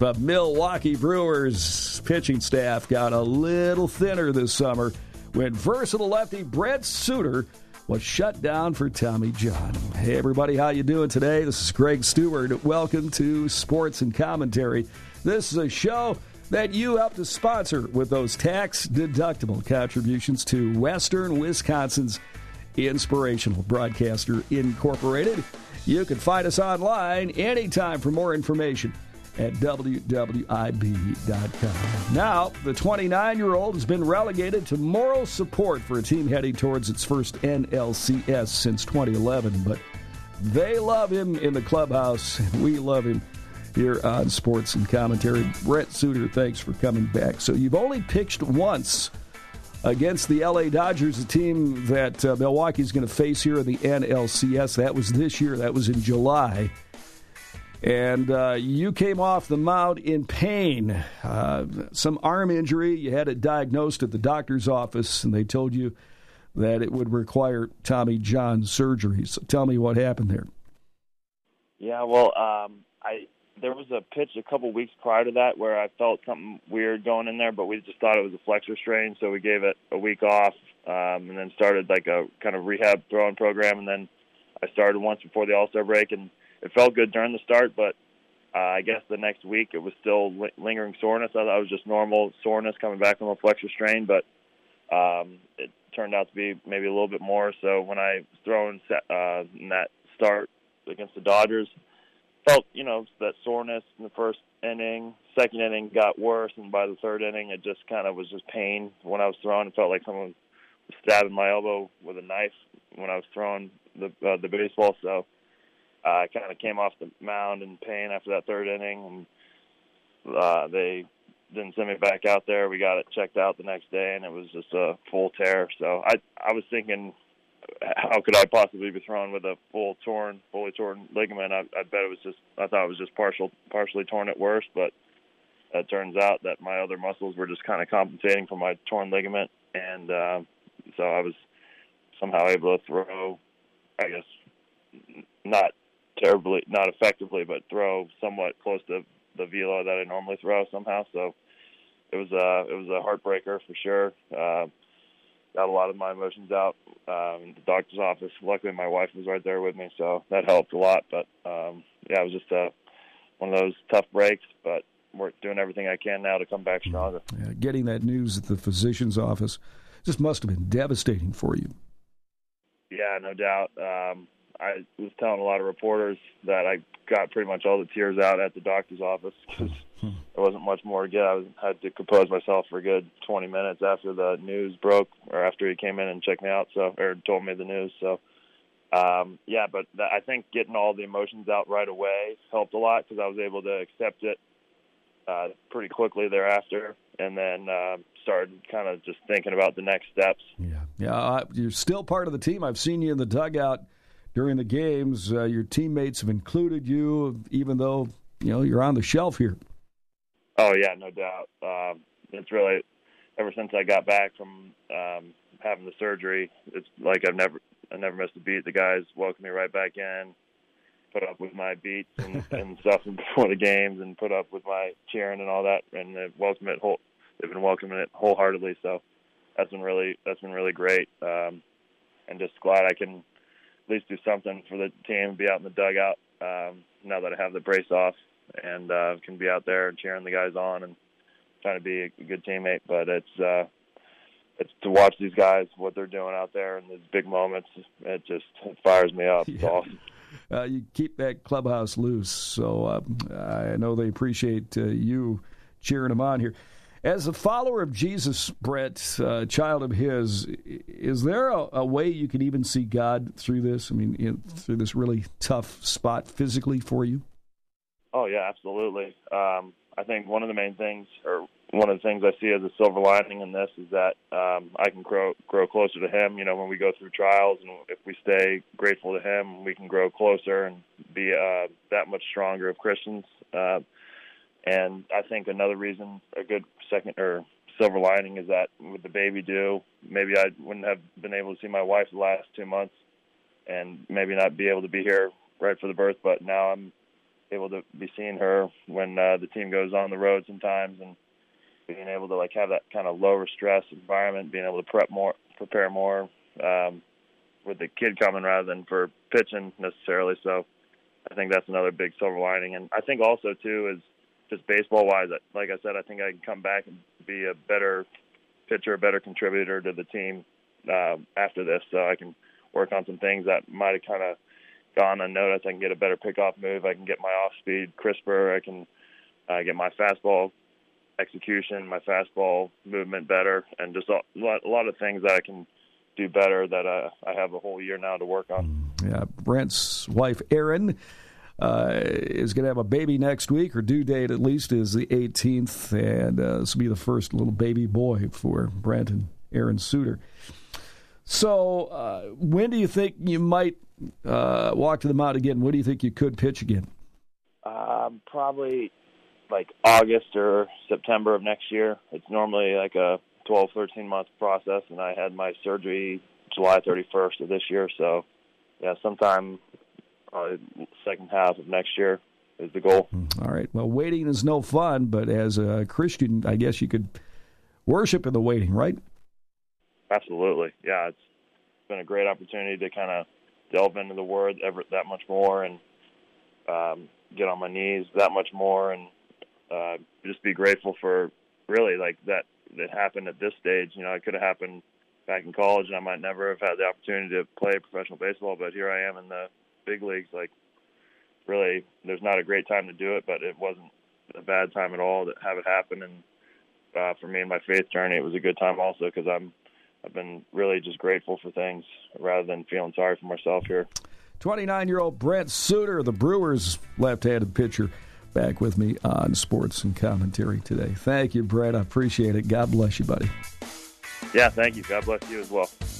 The Milwaukee Brewers pitching staff got a little thinner this summer when versatile lefty Brent Suter was shut down for Tommy John. Hey, everybody, how you doing today? This is Greg Stewart. Welcome to Sports and Commentary. This is a show that you help to sponsor with those tax-deductible contributions to Western Wisconsin's Inspirational Broadcaster Incorporated. You can find us online anytime for more information at WWIB.com. Now, the 29-year-old has been relegated to moral support for a team heading towards its first NLCS since 2011, but they love him in the clubhouse, and we love him here on Sports and Commentary. Brent Suter, thanks for coming back. So you've only pitched once against the L.A. Dodgers, a team that Milwaukee's going to face here in the NLCS. That was this year. That was in July. And you came off the mound in pain, some arm injury. You had it diagnosed at the doctor's office, and they told you that it would require Tommy John surgery. So tell me what happened there. Yeah, well, there was a pitch a couple weeks prior to that where I felt something weird going in there, but we just thought it was a flexor strain, so we gave it a week off and then started like a kind of rehab throwing program, and then I started once before the All-Star break, and it felt good during the start, but I guess the next week it was still lingering soreness. I thought it was just normal soreness coming back from a flexor strain, but it turned out to be maybe a little bit more. So when I was throwing in that start against the Dodgers, felt, that soreness in the first inning. Second inning got worse, and by the third inning it just kind of was just pain when I was throwing. It felt like someone was stabbing my elbow with a knife when I was throwing the baseball, so I kind of came off the mound in pain after that third inning, and they didn't send me back out there. We got it checked out the next day, and it was just a full tear. So I was thinking, how could I possibly be throwing with a fully torn ligament? I thought it was just partially torn at worst, but it turns out that my other muscles were just kind of compensating for my torn ligament, and so I was somehow able to throw, I guess, not effectively, but throw somewhat close to the velo that I normally throw somehow. So it was a heartbreaker for sure. Got a lot of my emotions out in the doctor's office. Luckily, my wife was right there with me, so that helped a lot. But it was just one of those tough breaks. But we're doing everything I can now to come back stronger. Yeah, getting that news at the physician's office just must have been devastating for you. Yeah, no doubt. I was telling a lot of reporters that I got pretty much all the tears out at the doctor's office because there wasn't much more to get. I had to compose myself for a good 20 minutes after the news broke, or after he came in and checked me out, or told me the news. So, but I think getting all the emotions out right away helped a lot because I was able to accept it pretty quickly thereafter, and then started kind of just thinking about the next steps. Yeah. You're still part of the team. I've seen you in the dugout during the games. Your teammates have included you, even though you're on the shelf here. Oh yeah, no doubt. It's really, ever since I got back from having the surgery, it's like I never missed a beat. The guys welcomed me right back in, put up with my beats and stuff before the games, and put up with my cheering and all that, and they've been welcoming it wholeheartedly. So that's been really great, and just glad I can at least do something for the team, be out in the dugout now that I have the brace off, and can be out there cheering the guys on and trying to be a good teammate. But it's to watch these guys, what they're doing out there in these big moments, it fires me up. It's awesome. You keep that clubhouse loose, so I know they appreciate you cheering them on here. As a follower of Jesus, Brett, child of his, is there a way you can even see God through this? I mean, through this really tough spot physically for you? Oh, yeah, absolutely. I think one of the main things, or one of the things I see as a silver lining in this, is that I can grow closer to him. When we go through trials, and if we stay grateful to him, we can grow closer and be that much stronger of Christians. And I think another reason, a good second or silver lining, is that with the baby due, maybe I wouldn't have been able to see my wife the last 2 months, and maybe not be able to be here right for the birth. But now I'm able to be seeing her when the team goes on the road sometimes, and being able to have that kind of lower stress environment, being able to prepare more with the kid coming rather than for pitching necessarily. So I think that's another big silver lining. And I think also too is just baseball wise, like I said, I think I can come back and be a better pitcher, a better contributor to the team after this. So I can work on some things that might have kind of gone unnoticed. I can get a better pickoff move. I can get my off speed crisper. I can get my fastball execution, my fastball movement better, and just a lot of things that I can do better that I have a whole year now to work on. Yeah, Brent's wife, Erin, is going to have a baby next week. Her due date, at least, is the 18th, and this will be the first little baby boy for Brent and Erin Suter. So when do you think you might walk to the mound again? When do you think you could pitch again? Probably August or September of next year. It's normally a 12, 13-month process, and I had my surgery July 31st of this year. So, yeah, sometime second half of next year is the goal. All right. Well, waiting is no fun, but as a Christian, I guess you could worship in the waiting, right? Absolutely. Yeah, it's been a great opportunity to kind of delve into the Word that much more and get on my knees that much more and just be grateful for really that happened at this stage. It could have happened back in college, and I might never have had the opportunity to play professional baseball, but here I am in the big leagues. Really, there's not a great time to do it, but it wasn't a bad time at all to have it happen. And for me in my faith journey, it was a good time also because I've been really just grateful for things rather than feeling sorry for myself here. 29-year-old Brent Suter, the Brewers' left-handed pitcher, back with me on Sports and Commentary today. Thank you, Brent. I appreciate it. God bless you, buddy. Yeah, thank you. God bless you as well.